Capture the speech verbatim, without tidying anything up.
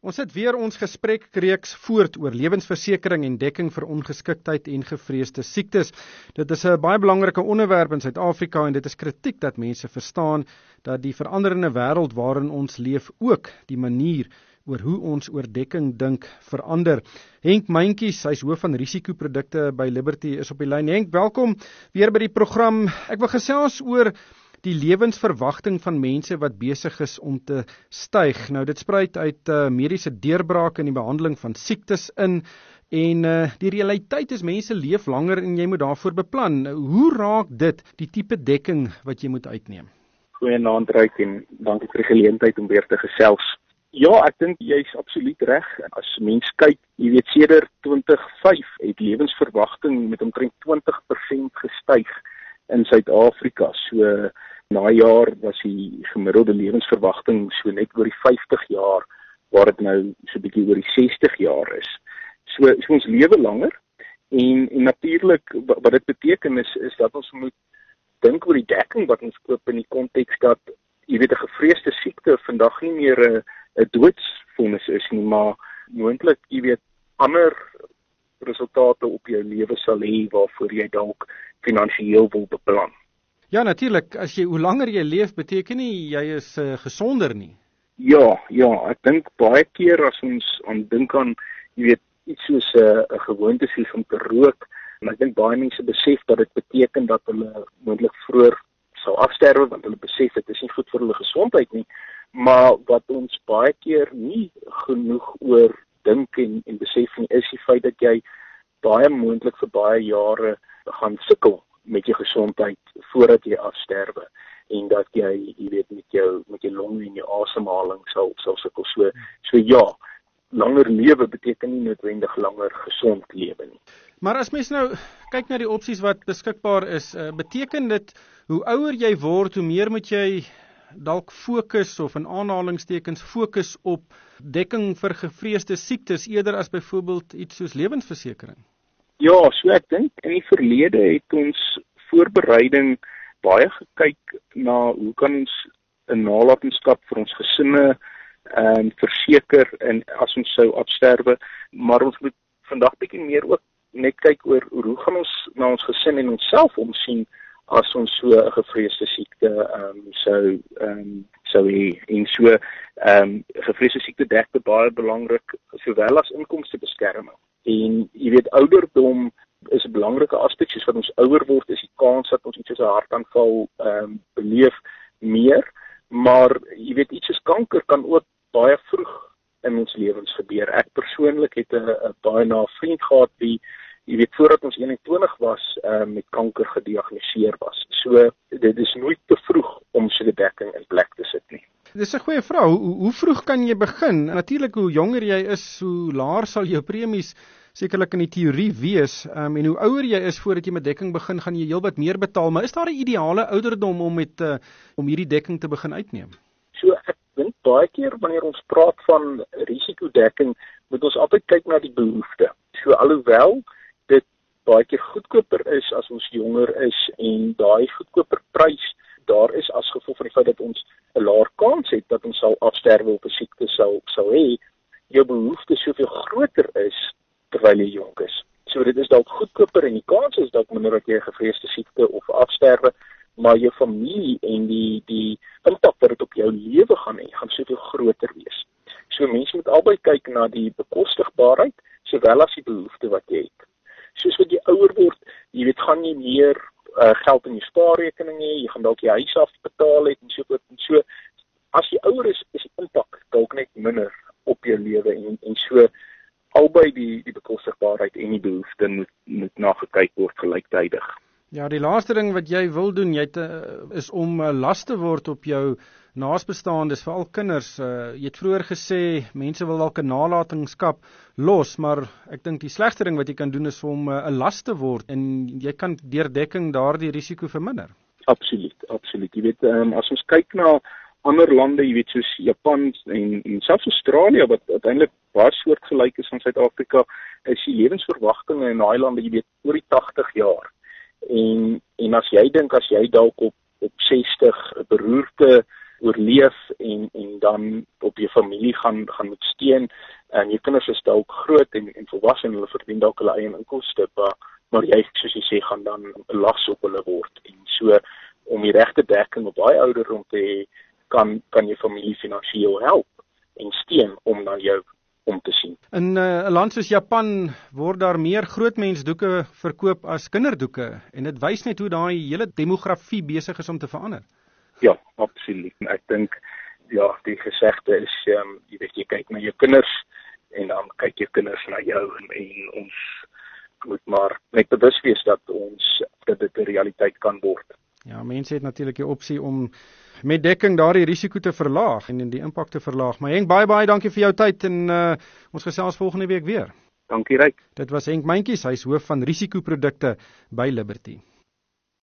Ons het weer ons gesprekreeks voort oor lewensversekering en dekking vir ongeskiktheid en gevreesde siektes. Dit is 'n baie belangrike onderwerp in Suid-Afrika en dit is kritiek dat mense verstaan dat die veranderende wêreld waarin ons leef ook die manier oor hoe ons oor dekking dink verander. Henk Myntjies, hy's hoof van risikoprodukte by Liberty, is op die lyn. Henk, welkom weer by die program. Ek wil gesels oor die lewensverwagting van mense wat besig is om te styg. Nou, dit spruit uit uh, mediese deurbrake in die behandeling van siektes in, en uh, die realiteit is mense leef langer en jy moet daarvoor beplan. Hoe raak dit die tipe dekking wat jy moet uitneem? Goeienaand, Ryk, en dankie vir die geleentheid om weer te gesels. Ja, ek dink jy is absoluut reg. As mens kyk, jy weet, sedert twintig vyf het lewensverwagting met omtrent twintig persent gestyg in Suid-Afrika. So na jaar was die gemiddelde lewensverwagting so net oor die vyftig jaar, waar dit nou so 'n bietjie oor die sestig jaar is. So, so ons lewe langer, en, en natuurlik wat dit beteken is, is dat ons moet dink oor die dekking wat ons koop in die konteks dat, jy weet, 'n gevreesde siekte vandag nie meer 'n 'n doodsvonnis is nie, maar moontlik, jy weet, ander resultate op jou lewe sal hê waarvoor jy dalk finansiëel wil beplan. Ja, natuurlik, as jy hoe langer jy leef, beteken nie jy is uh, gesonder nie. Ja, ja, ek dink baie keer as ons aan dink aan, jy weet, iets soos 'n uh, 'n gewoonte soos om te rook, en ek dink baie mense besef dat dit beteken dat hulle moontlik vroeër sal afsterwe, want hulle besef dit is nie goed vir hulle gesondheid nie, maar wat ons baie keer nie genoeg oor dink en, en besef nie, is die feit dat jy baie moontlik vir baie jare gaan sukkel met jou gesondheid voordat jy afsterwe, en dat jy, jy weet, met jou met jou longe en jou asemhaling sal sal sukkel. So, so ja, langer lewe beteken nie noodwendig langer gesond lewe nie. Maar as mens nou kyk na die opsies wat beskikbaar is, uh, beteken dit hoe ouer jy word, hoe meer moet jy dalk fokus of in aanhalingstekens fokus op dekking vir gevreesde siektes eerder as byvoorbeeld iets soos lewensversekering? Ja, so ek dink in die verlede het ons voorbereiding baie gekyk na hoe kan ons 'n nalatenskap vir ons gesinne en verseker en as ons sou afsterwe, maar ons moet vandag bietjie meer ook net kyk oor hoe gaan ons na ons gesin en onsself omsien as ons so 'n gevreesde siekte um, sou um, sou hê. En so um, gevreesde siekte dek baie belangrik sowel as inkomstebeskerming. En jy weet, ouderdom is 'n belangrike aspek. Soos wat ons ouer word, is die kans dat ons iets soos 'n hartaanval um, beleef meer, maar jy weet, iets soos kanker kan ook baie vroeg in ons lewens gebeur. Ek persoonlik het 'n baie na vriend gehad wie, jy weet, voordat ons eenentwintig was, um, met kanker gediagnoseer was. So dit is nooit te vroeg om so 'n dekking in plek te sit nie. Dis 'n goeie vraag. Hoe, hoe vroeg kan jy begin? Natuurlik, hoe jonger jy is, hoe laer sal jou premies sekerlik in die teorie wees, um, en hoe ouer jy is voordat jy met dekking begin, gaan jy heelwat meer betaal, maar is daar 'n ideale ouderdom om met uh, om hierdie dekking te begin uitneem? So ek dink baie keer wanneer ons praat van risikodekking, moet ons altyd kyk na die behoefte. So alhoewel dit baie keer goedkoper is as ons jonger is, en daai goedkoper prys daar is as gevolg van die feit dat ons 'n laer kans het dat ons sal afsterwe op 'n siekte sal sal hê, jou behoefte soveel groter is terwyl jy jonk is. So dit is dalk goedkoper en die kans is dalk minder dat jy 'n gevreesde siekte of afsterwe, maar jou familie en die die impak wat dit op jou lewe gaan hê, gaan soveel groter wees. So mense moet albei kyk na die bekostigbaarheid sowel as die behoefte wat jy het. Soos wat jy ouer word, jy weet, gaan jy meer uh, geld in jou spaarrekening hê, jy gaan dalk jy huis afbetaal het en so voort en so. As jy ouer is, is die impak dalk net minder op jou lewe, en en so albei die die bekostigbaarheid en die behoefte moet moet nagekyk word gelyktydig. Ja, die laaste ding wat jy wil doen, jy het, uh, is om uh, las te word op jou naasbestaandes, veral kinders. Uh, jy het vroeër gesê, mense wil dalk 'n nalatenskap los, maar ek dink die slegste ding wat jy kan doen is om 'n uh, las te word, en jy kan deur dekking daardie risiko verminder. Absoluut, absoluut. Jy weet, um, as ons kyk na ander lande, jy weet, soos Japan en, en selfs Australië, wat uiteindelik baie soortgelyk is aan Suid-Afrika, is die lewensverwagtinge in daai lande, jy weet, oor die tagtig jaar. En en as jy dink as jy dalk op op sestig 'n beroerte oorleef en en dan op jou familie gaan gaan moet steun. En jou kinders is dalk groot en en volwasse en hulle verdien dalk hulle eie inkomste, maar maar jy soos jy sê gaan dan 'n las op hulle word. En so om die regte dekking op daai ouderdom te hê, kan kan jou familie finansiëel help en steun om na jou om te sien. In 'n uh, land soos Japan word daar meer grootmensdoeke verkoop as kinderdoeke en dit wys net hoe daai hele demografie besig is om te verander. Ja, absoluut. Ek dink ja, die gesegde is um, jy weet jy kyk na jou kinders en dan kyk jou kinders na jou en, en ons moet maar net bewus wees dat ons dat dit 'n realiteit kan word. Ja, mense het natuurlik die opsie om met dekking daardie risiko te verlaag en die impak te verlaag. Maar Henk, baie baie dankie vir jou tyd en uh, ons gesels volgende week weer. Dankie Ryk. Dit was Henk Mentjies, hy is hoof van risikoprodukte by Liberty.